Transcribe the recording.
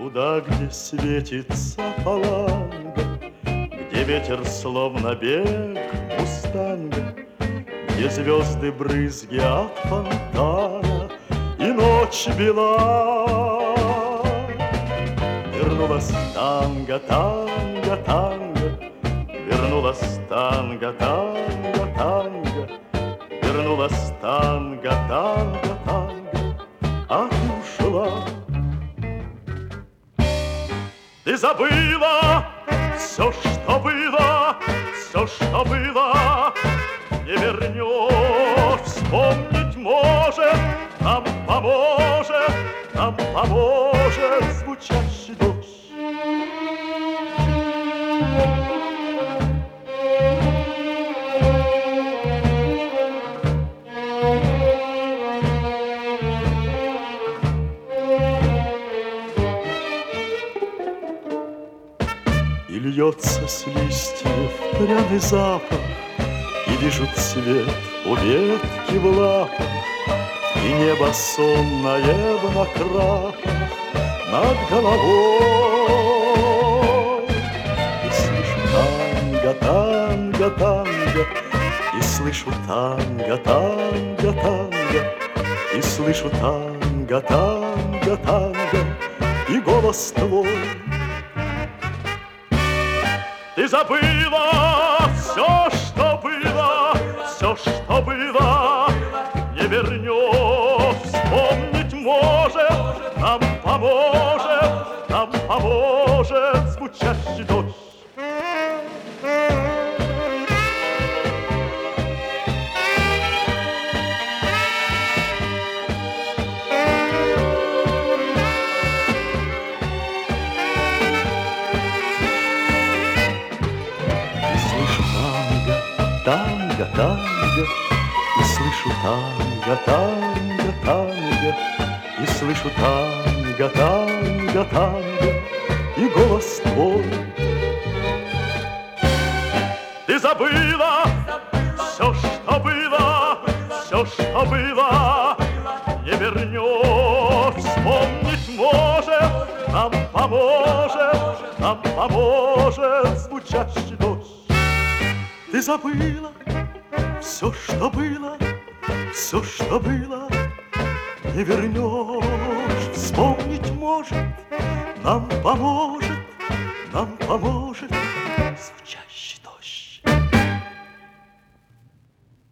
Туда, где светится фаланга, где ветер словно бег мустанга, где звезды брызги от фонтана и ночь бела. Вернулась танго, танго, танго, вернулась танго, танго, танго, вернулась танго, танго, танго, а ты ушла. Ты забыла все, что было, все, что было, не вернешь. Вспомнить может, нам поможет звучащий дождь. И льется с листьев пряный запах, и вижу цвет у ветки в лапах, и небо сонное в накрапах над головой. И слышу танго, танго, танго, и слышу танго, танго, танго, и слышу танго, танго, танго, и голос твой. Ты забыла все, что было, все, что было, не вернешь. Вспомнить может, нам поможет звучащий дождь. Танго, танго, и слышу танго, танго, танго, и слышу танго, танго, танго, и голос твой. Ты забыла все, что было, все, что было, не вернешь. Вспомнить может, нам поможет звучащий дождь. Ты забыла все, что было, все, что было, не вернешь. Вспомнить может, нам поможет звучащий